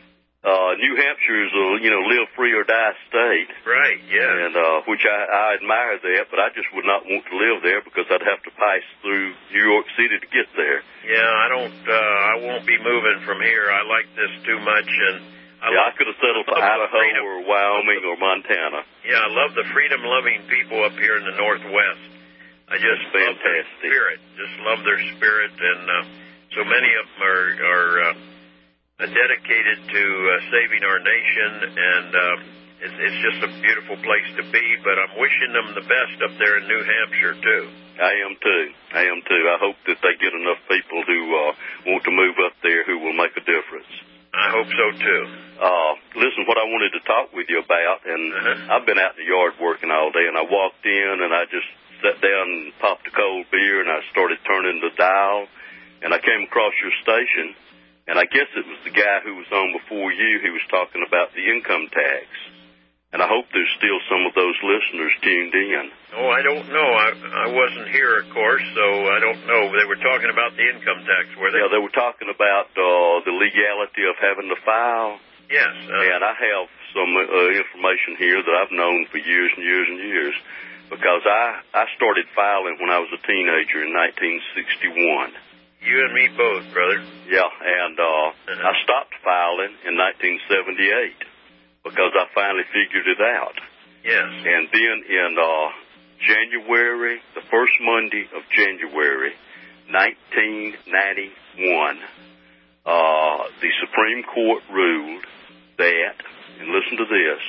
uh, New Hampshire is a, you know, live free or die state. Right, yeah. And, uh, which I, I admire that, but I just would not want to live there because I'd have to pass through New York City to get there. Yeah, I don't, uh, I won't be moving from here. I like this too much, and I, yeah, love, I could have settled for Idaho or Wyoming or Montana. Yeah, I love the freedom-loving people up here in the Northwest. I just Fantastic. love their spirit. Just love their spirit, and uh, so many of them are, are uh, dedicated to uh, saving our nation, and uh, it's, it's just a beautiful place to be. But I'm wishing them the best up there in New Hampshire too. I am too. I am too. I hope that they get enough people who uh, want to move up there who will make a difference. I hope so, too. Uh, listen, what I wanted to talk with you about, and uh-huh. I've been out in the yard working all day, and I walked in, and I just sat down and popped a cold beer, and I started turning the dial, and I came across your station, and I guess it was the guy who was on before you. He was talking about the income tax, and I hope there's still some of those listeners tuned in. Oh, I don't know. I, I wasn't here, of course, so I don't know. They were talking about the income tax, were they? Yeah, they were talking about uh, the legality of having to file. Yes. Uh, and I have some uh, information here that I've known for years and years and years because I, I started filing when I was a teenager in nineteen sixty-one. You and me both, brother. Yeah, and uh, uh-huh. I stopped filing in nineteen seventy-eight because I finally figured it out. Yes. And then in uh, January, the first Monday of January, nineteen ninety-one, uh, the Supreme Court ruled that, and listen to this,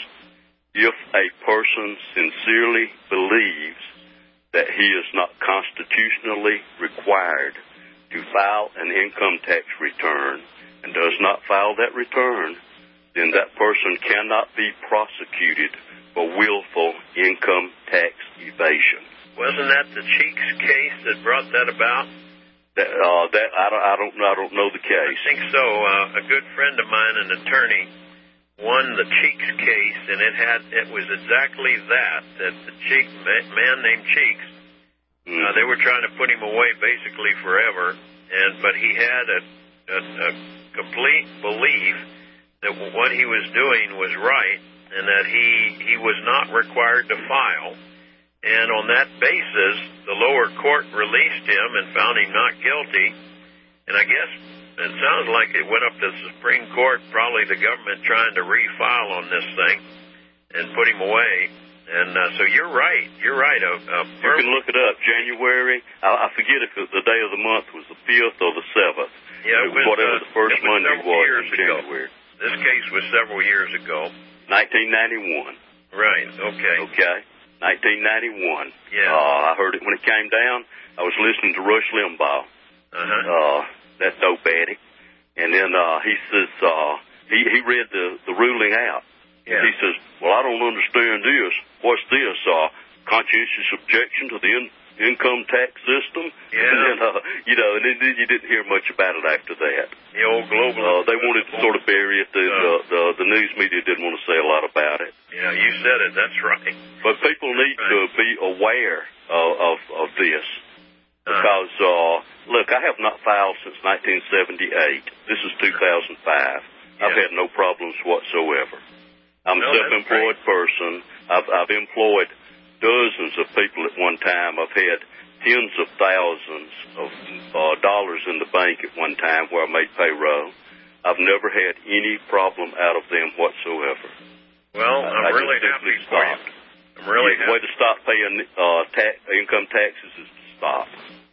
if a person sincerely believes that he is not constitutionally required to file an income tax return and does not file that return, then that person cannot be prosecuted for willful income tax evasion. Wasn't that the Cheeks case that brought that about? That, uh, that I don't, I don't, I don't know the case. I think so. Uh, a good friend of mine, an attorney, won the Cheeks case, and it had, it was exactly that. That the Cheeks man named Cheeks, mm. uh, they were trying to put him away basically forever, and but he had a, a, a complete belief that what he was doing was right, and that he he was not required to file. And on that basis, the lower court released him and found him not guilty. And I guess it sounds like it went up to the Supreme Court, probably the government trying to refile on this thing and put him away. And uh, so you're right. You're right. Uh, uh, you can look it up. January, I, I forget if the day of the month was the fifth or the seventh. Yeah, it was, whatever uh, the first it was Monday several was years in ago. January. This case was several years ago. nineteen ninety-one. Right. Okay. Okay. nineteen ninety-one. Yeah. Uh, I heard it when it came down. I was listening to Rush Limbaugh. Uh-huh. Uh, that dope addict. And then uh, he says, uh, he, he read the, the ruling out. Yeah. He says, well, I don't understand this. What's this? Uh, conscientious objection to the in, income tax system? Yeah. And then, uh, you know, and then you didn't hear much about it after that. The old global. Uh, they wanted to sort of bury it. The, uh, the, the, the news media didn't want to say a lot about it. Yeah, you said it. That's right. But people need right. to be aware of, of, of this. Because, uh, look, I have not filed since nineteen seventy-eight. This is two thousand five. Yeah. I've had no problems whatsoever. I'm no, a self-employed person. I've, I've employed dozens of people at one time. I've had tens of thousands of uh, dollars in the bank at one time where I made payroll. I've never had any problem out of them whatsoever. Well, I'm I really happy for you. I'm really the happy. The way to stop paying uh, tax, income taxes is to stop.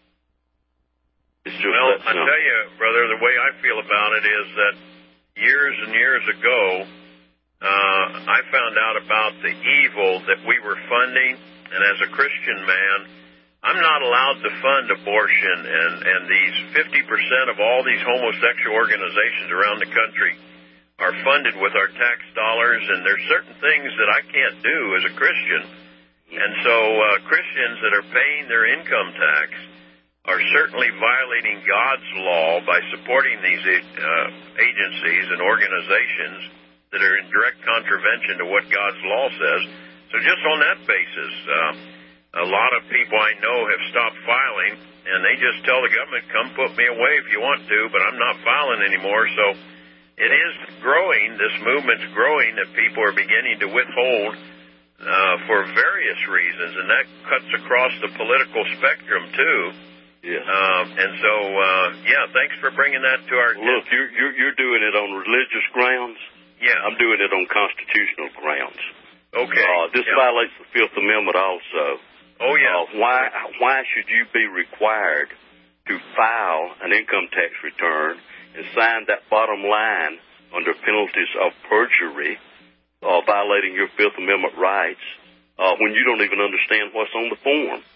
It's just well, that I tell you, brother, the way I feel about it is that years and years ago, uh, I found out about the evil that we were funding, and as a Christian man, I'm not allowed to fund abortion, and, and these fifty percent of all these homosexual organizations around the country are funded with our tax dollars, and there's certain things that I can't do as a Christian. And so uh, Christians that are paying their income tax are certainly violating God's law by supporting these uh, agencies and organizations that are in direct contravention to what God's law says. So just on that basis, uh, a lot of people I know have stopped filing, and they just tell the government, come put me away if you want to, but I'm not filing anymore. So it is growing, this movement's growing, that people are beginning to withhold uh, for various reasons, and that cuts across the political spectrum, too. Yeah. Um, and so, uh, yeah, thanks for bringing that to our attention. Look, you're, you're, you're doing it on religious grounds. Yeah. I'm doing it on constitutional grounds. Okay. Uh, this yeah. violates the Fifth Amendment also. Oh, yeah. Uh, why, why should you be required to file an income tax return and sign that bottom line under penalties of perjury, uh, violating your Fifth Amendment rights, uh, when you don't even understand what's on the form?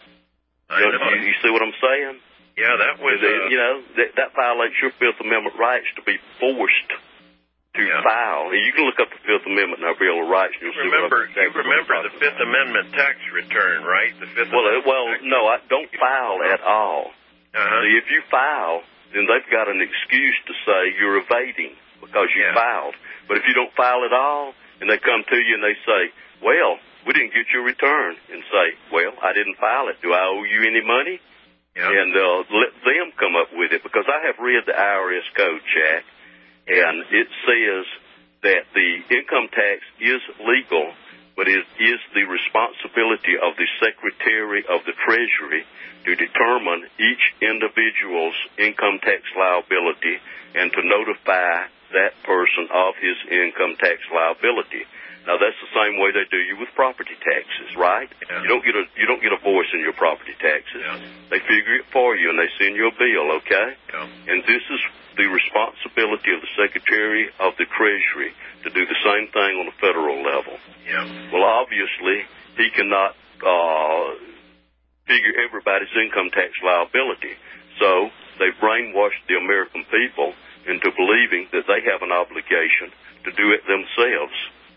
I know. You, you see what I'm saying? Yeah, that was... Uh, you know, that, that violates your Fifth Amendment rights to be forced to yeah. file. You can look up the Fifth Amendment and our Bill of Rights, and you'll remember, see what I'm You remember the Fifth about. Amendment tax return, right? The Fifth well, Amendment well, tax no, I don't file at all. Uh-huh. See, if you file, then they've got an excuse to say you're evading because you yeah. filed. But if you don't file at all, and they come to you and they say, well, we didn't get your return, and say, well, I didn't file it. Do I owe you any money? Yep. And uh, let them come up with it, because I have read the I R S code, Jack, and it says that the income tax is legal, but it is the responsibility of the Secretary of the Treasury to determine each individual's income tax liability and to notify that person of his income tax liability. Now that's the same way they do you with property taxes, right? Yeah. You don't get a you don't get a voice in your property taxes. Yeah. They figure it for you and they send you a bill, okay? Yeah. And this is the responsibility of the Secretary of the Treasury to do the same thing on a federal level. Yeah. Well, obviously he cannot uh, figure everybody's income tax liability, so they've brainwashed the American people into believing that they have an obligation to do it themselves.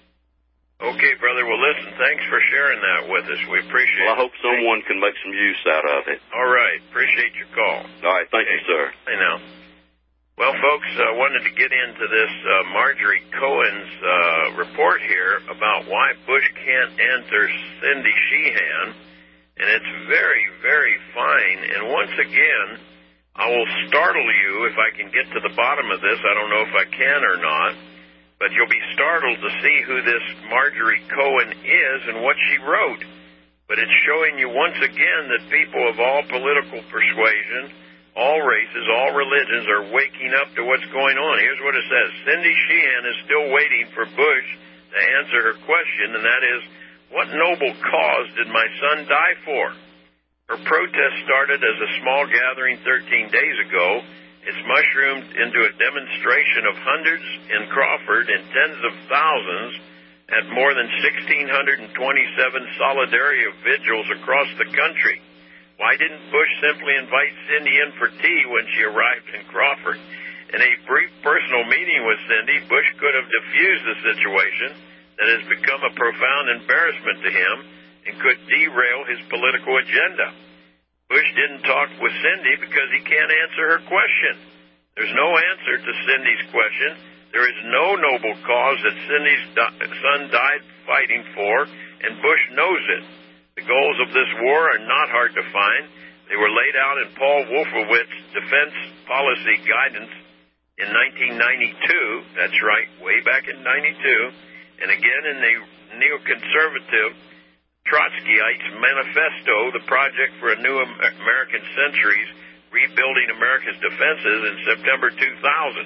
Okay, brother. Well, listen, thanks for sharing that with us. We appreciate well, I it. hope someone can make some use out of it. All right. Appreciate your call. All right. Thank okay. you, sir. I know. Well, folks, I uh, wanted to get into this uh, Marjorie Cohen's uh, report here about why Bush can't answer Cindy Sheehan, and it's very, very fine. And once again, I will startle you if I can get to the bottom of this. I don't know if I can or not. But you'll be startled to see who this Marjorie Cohen is and what she wrote. But it's showing you once again that people of all political persuasion, all races, all religions are waking up to what's going on. Here's what it says. Cindy Sheehan is still waiting for Bush to answer her question, and that is, what noble cause did my son die for? Her protest started as a small gathering thirteen days ago. It's mushroomed into a demonstration of hundreds in Crawford and tens of thousands at more than one thousand six hundred twenty-seven Solidarity vigils across the country. Why didn't Bush simply invite Cindy in for tea when she arrived in Crawford? In a brief personal meeting with Cindy, Bush could have diffused the situation that has become a profound embarrassment to him and could derail his political agenda. Bush didn't talk with Cindy because he can't answer her question. There's no answer to Cindy's question. There is no noble cause that Cindy's di- son died fighting for, and Bush knows it. The goals of this war are not hard to find. They were laid out in Paul Wolfowitz's Defense Policy Guidance in nineteen ninety-two. That's right, way back in ninety-two. And again in the neoconservative Trotskyite's Manifesto, the Project for a New American Centuries, Rebuilding America's Defenses, in September two thousand.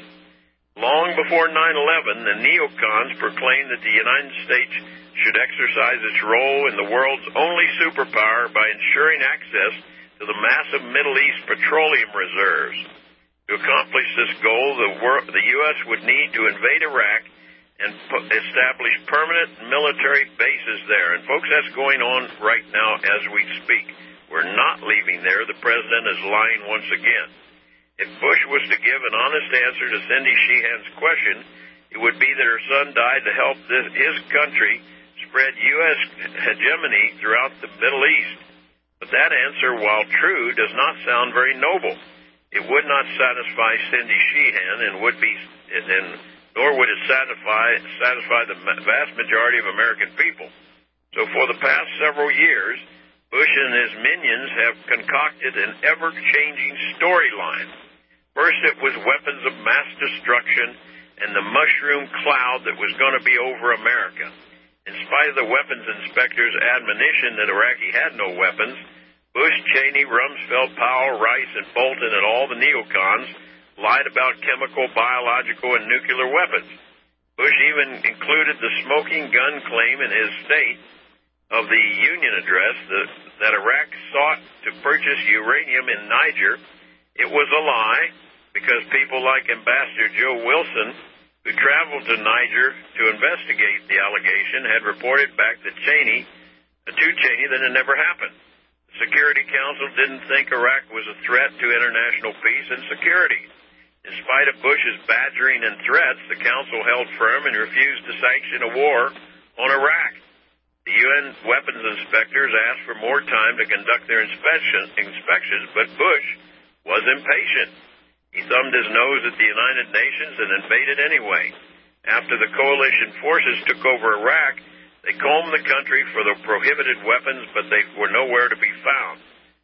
Long before nine eleven, the neocons proclaimed that the United States should exercise its role in the world's only superpower by ensuring access to the massive Middle East petroleum reserves. To accomplish this goal, the, world, the U S would need to invade Iraq and establish permanent military bases there. And, folks, that's going on right now as we speak. We're not leaving there. The president is lying once again. If Bush was to give an honest answer to Cindy Sheehan's question, it would be that her son died to help this, his country spread U S hegemony throughout the Middle East. But that answer, while true, does not sound very noble. It would not satisfy Cindy Sheehan and would be... and nor would it satisfy, satisfy the vast majority of American people. So for the past several years, Bush and his minions have concocted an ever-changing storyline. First it was weapons of mass destruction and the mushroom cloud that was going to be over America. In spite of the weapons inspectors' admonition that Iraqi had no weapons, Bush, Cheney, Rumsfeld, Powell, Rice, and Bolton, and all the neocons lied about chemical, biological, and nuclear weapons. Bush even included the smoking gun claim in his State of the Union address that, that Iraq sought to purchase uranium in Niger. It was a lie because people like Ambassador Joe Wilson, who traveled to Niger to investigate the allegation, had reported back to Cheney, to Cheney that it never happened. The Security Council didn't think Iraq was a threat to international peace and security. In spite of Bush's badgering and threats, the Council held firm and refused to sanction a war on Iraq. The U N weapons inspectors asked for more time to conduct their inspection, inspections, but Bush was impatient. He thumbed his nose at the United Nations and invaded anyway. After the coalition forces took over Iraq, they combed the country for the prohibited weapons, but they were nowhere to be found.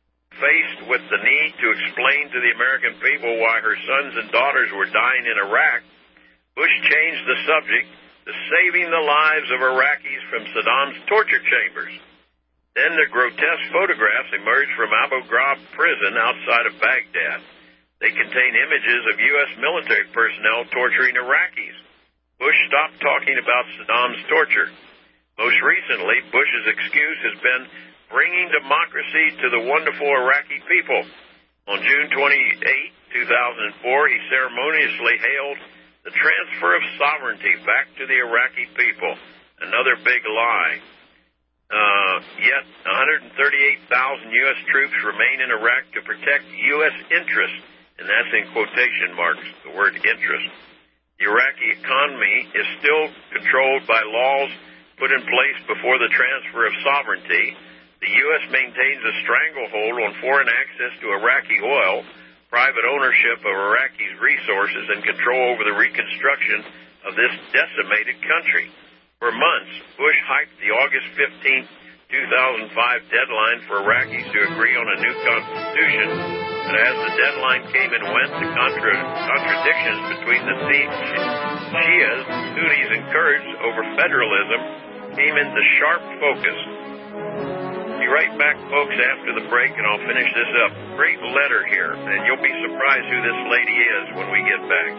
Faced with the need to explain to the American people why her sons and daughters were dying in Iraq, Bush changed the subject to saving the lives of Iraqis from Saddam's torture chambers. Then the grotesque photographs emerged from Abu Ghraib prison outside of Baghdad. They contain images of U S military personnel torturing Iraqis. Bush stopped talking about Saddam's torture. Most recently, Bush's excuse has been bringing democracy to the wonderful Iraqi people. On June twenty-eighth, two thousand four, he ceremoniously hailed the transfer of sovereignty back to the Iraqi people. Another big lie. Uh, yet, one hundred thirty-eight thousand U S troops remain in Iraq to protect U S interests, and that's in quotation marks, the word interest. The Iraqi economy is still controlled by laws put in place before the transfer of sovereignty. The U S maintains a stranglehold on foreign access to Iraqi oil, private ownership of Iraqi's resources, and control over the reconstruction of this decimated country. For months, Bush hyped the August fifteenth, two thousand five deadline for Iraqis to agree on a new constitution, but as the deadline came and went, the contra- contradictions between the Shias, Sunnis, and Kurds over federalism came into sharp focus. Be right back, folks, after the break, and I'll finish this up. Great letter here, and you'll be surprised who this lady is when we get back.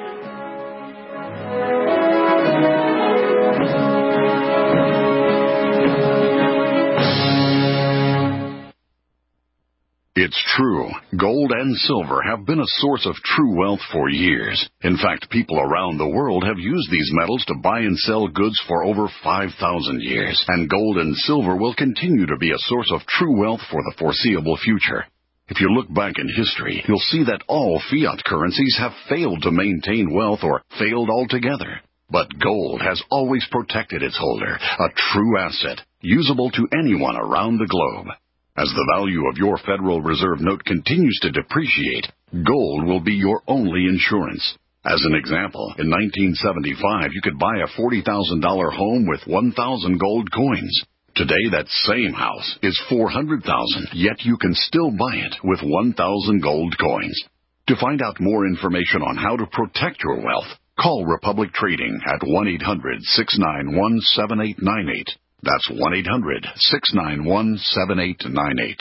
It's true. Gold and silver have been a source of true wealth for years. In fact, people around the world have used these metals to buy and sell goods for over five thousand years. And gold and silver will continue to be a source of true wealth for the foreseeable future. If you look back in history, you'll see that all fiat currencies have failed to maintain wealth or failed altogether. But gold has always protected its holder, a true asset, usable to anyone around the globe. As the value of your Federal Reserve note continues to depreciate, gold will be your only insurance. As an example, in nineteen seventy-five, you could buy a forty thousand dollars home with one thousand gold coins. Today, that same house is four hundred thousand dollars, yet you can still buy it with one thousand gold coins. To find out more information on how to protect your wealth, call Republic Trading at one eight hundred, six nine one, seven eight nine eight. That's one eight hundred, six nine one, seven eight nine eight.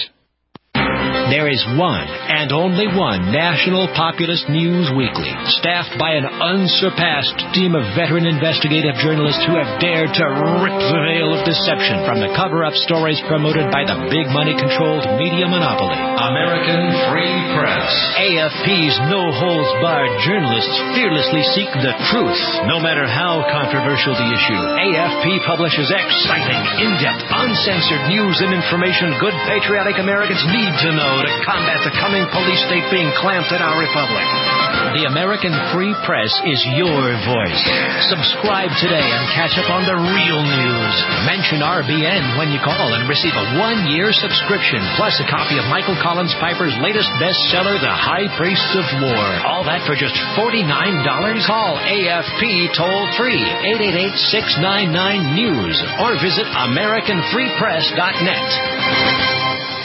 There is one and only one National Populist News Weekly, staffed by an unsurpassed team of veteran investigative journalists who have dared to rip the veil of deception from the cover-up stories promoted by the big money-controlled media monopoly. American Free Press. A F P's no-holds-barred journalists fearlessly seek the truth, no matter how controversial the issue. A F P publishes exciting, in-depth, uncensored news and information good patriotic Americans need to know to combat the coming police state being clamped in our republic. The American Free Press is your voice. Subscribe today and catch up on the real news. Mention R B N when you call and receive a one-year subscription, plus a copy of Michael Collins Piper's latest bestseller, The High Priests of War. All that for just forty-nine dollars. Call A F P toll-free, eight eight eight, six nine nine, news, or visit American Free Press dot net.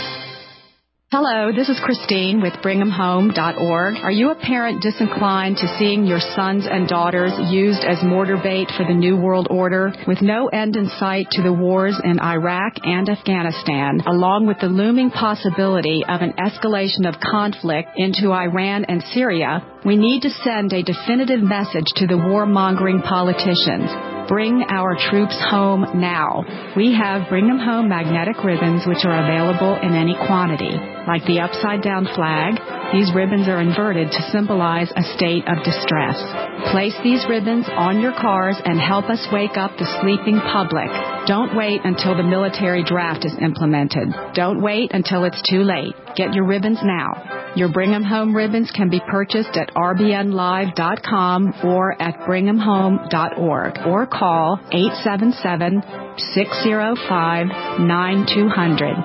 Hello, this is Christine with Brigham Home dot org. Are you a parent disinclined to seeing your sons and daughters used as mortar bait for the New World Order? With no end in sight to the wars in Iraq and Afghanistan, along with the looming possibility of an escalation of conflict into Iran and Syria, we need to send a definitive message to the warmongering politicians. Bring our troops home now. We have Bring 'em Home magnetic ribbons, which are available in any quantity. Like the upside-down flag, these ribbons are inverted to symbolize a state of distress. Place these ribbons on your cars and help us wake up the sleeping public. Don't wait until the military draft is implemented. Don't wait until it's too late. Get your ribbons now. Your Brigham Home ribbons can be purchased at R B N live dot com or at Brigham Home dot org, or call eight seven seven, six zero five, nine two zero zero.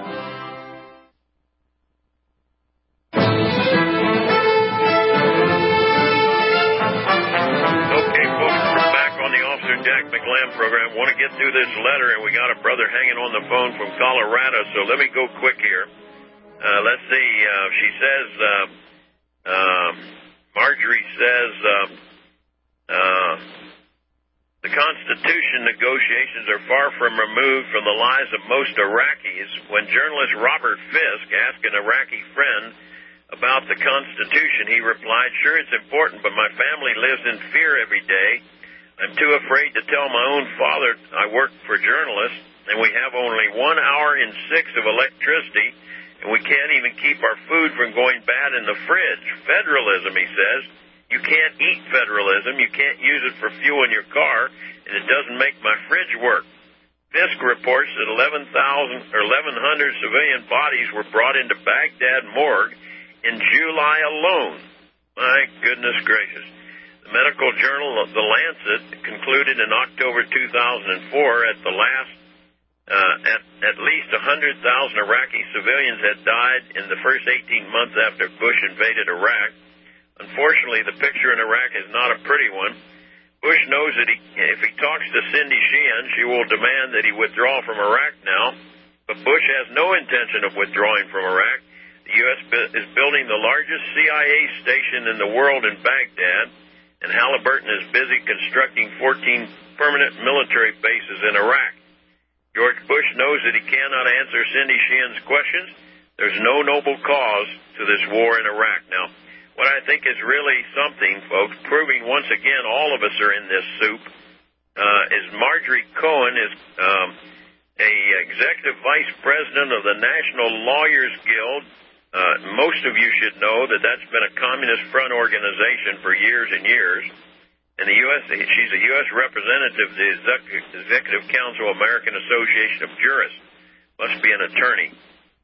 Program. Want to get through this letter, and we got a brother hanging on the phone from Colorado, so let me go quick here. Uh, let's see. Uh, she says, uh, uh, Marjorie says, uh, uh, the Constitution negotiations are far from removed from the lives of most Iraqis. When journalist Robert Fisk asked an Iraqi friend about the Constitution, he replied, "Sure, it's important, but my family lives in fear every day. I'm too afraid to tell my own father I work for journalists, and we have only one hour in six of electricity, and we can't even keep our food from going bad in the fridge. Federalism, he says. You can't eat federalism. You can't use it for fuel in your car, and it doesn't make my fridge work. Fisk reports that eleven thousand or eleven hundred civilian bodies were brought into Baghdad morgue in July alone. My goodness gracious. The medical journal of The Lancet concluded in October two thousand four at the last uh, at, at least one hundred thousand Iraqi civilians had died in the first eighteen months after Bush invaded Iraq. Unfortunately, the picture in Iraq is not a pretty one. Bush knows that he, if he talks to Cindy Sheehan, she will demand that he withdraw from Iraq now. But Bush has no intention of withdrawing from Iraq. The U S is building the largest C I A station in the world in Baghdad, and Halliburton is busy constructing fourteen permanent military bases in Iraq. George Bush knows that he cannot answer Cindy Sheehan's questions. There's no noble cause to this war in Iraq. Now, what I think is really something, folks, proving once again all of us are in this soup, uh, is Marjorie Cohen is um, a executive vice president of the National Lawyers Guild. Uh, most of you should know that that's been a communist front organization for years and years. And the U S she's a U S representative of the Executive Council of American Association of Jurists. Must be an attorney.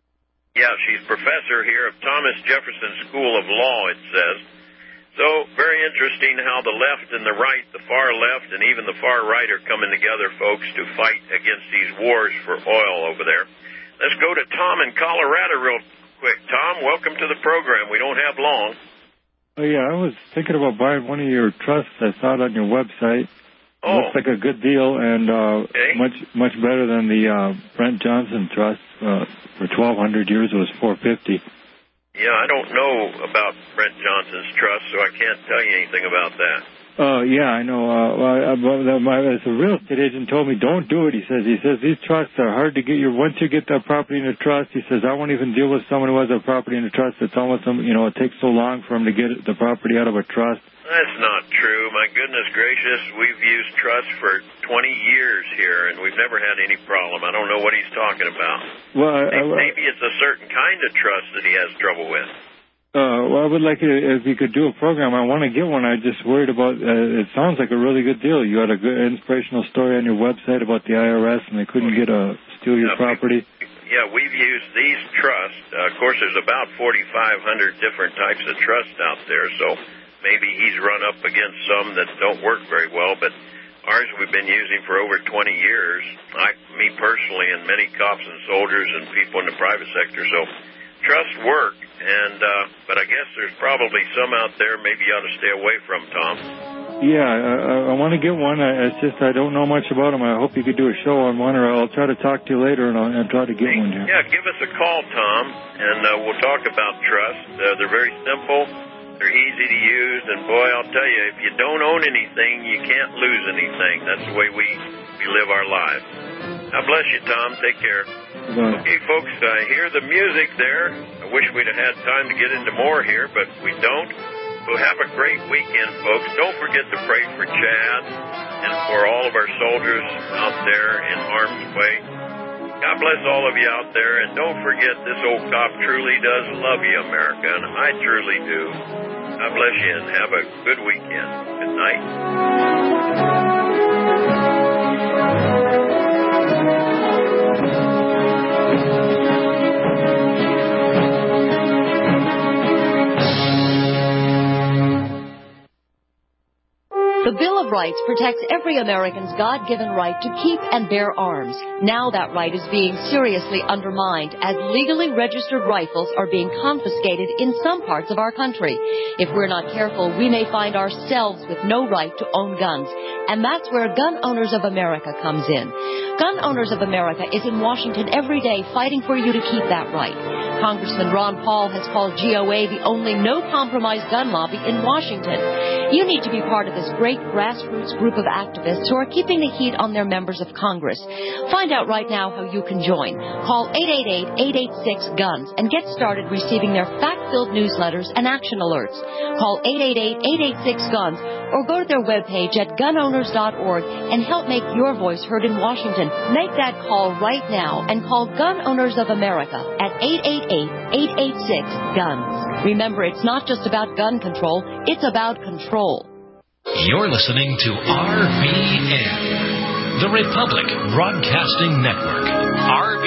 Yeah, she's professor here of Thomas Jefferson School of Law, it says. So, very interesting how the left and the right, the far left and even the far right are coming together, folks, to fight against these wars for oil over there. Let's go to Tom in Colorado real quick. Tom, welcome to the program. We don't have long. Oh, yeah, I was thinking about buying one of your trusts. I saw it on your website. Oh. Looks like a good deal and uh, okay. much much better than the uh, Brent Johnson Trust. Uh, for twelve hundred years, it was four fifty. Yeah, I don't know about Brent Johnson's trust, so I can't tell you anything about that. Oh, uh, yeah, I know. Uh, well, uh, my, as a real estate agent told me, don't do it. He says, he says these trusts are hard to get. Your once you get that property in a trust, he says, I won't even deal with someone who has a property in a trust. It's almost, you know, it takes so long for him to get the property out of a trust. That's not true. My goodness gracious, we've used trust for twenty years here, and we've never had any problem. I don't know what he's talking about. Well, I, maybe, I, maybe it's a certain kind of trust that he has trouble with. Uh, well, I would like it if you could do a program. I want to get one. I just worried about. Uh, it sounds like a really good deal. You had a good inspirational story on your website about the I R S, and they couldn't get a steal your yeah, property. We, yeah, we've used these trusts. Uh, of course, there's about forty-five hundred different types of trusts out there, so maybe he's run up against some that don't work very well, but ours we've been using for over twenty years. I, me personally, and many cops and soldiers and people in the private sector. So trusts work, and uh, but I guess there's probably some out there maybe you ought to stay away from, Tom. Yeah, I, I want to get one. I, it's just I don't know much about them. I hope you could do a show on one, or I'll try to talk to you later, and I'll, I'll try to get hey, one here. Yeah, give us a call, Tom, and uh, we'll talk about trust. Uh, they're very simple. They're easy to use, and boy, I'll tell you, if you don't own anything, you can't lose anything. That's the way we, we live our lives. God bless you, Tom. Take care. Bye. Okay, folks, I hear the music there. I wish we'd have had time to get into more here, but we don't. So have a great weekend, folks. Don't forget to pray for Chad and for all of our soldiers out there in harm's way. God bless all of you out there, and don't forget this old cop truly does love you, America, and I truly do. God bless you, and have a good weekend. Good night. The Bill of Rights protects every American's God-given right to keep and bear arms. Now that right is being seriously undermined as legally registered rifles are being confiscated in some parts of our country. If we're not careful, we may find ourselves with no right to own guns. And that's where Gun Owners of America comes in. Gun Owners of America is in Washington every day fighting for you to keep that right. Congressman Ron Paul has called G O A the only no-compromise gun lobby in Washington. You need to be part of this great grassroots group of activists who are keeping the heat on their members of Congress. Find out right now how you can join. Call eight eight eight, eight eight six, GUNS and get started receiving their fact-filled newsletters and action alerts. Call eight eight eight, eight eight six, GUNS or go to their webpage at gun owners dot org and help make your voice heard in Washington. Make that call right now and call Gun Owners of America at eight eight eight, eight eight six, GUNS. Remember, it's not just about gun control, it's about control. You're listening to R B N, the Republic Broadcasting Network. R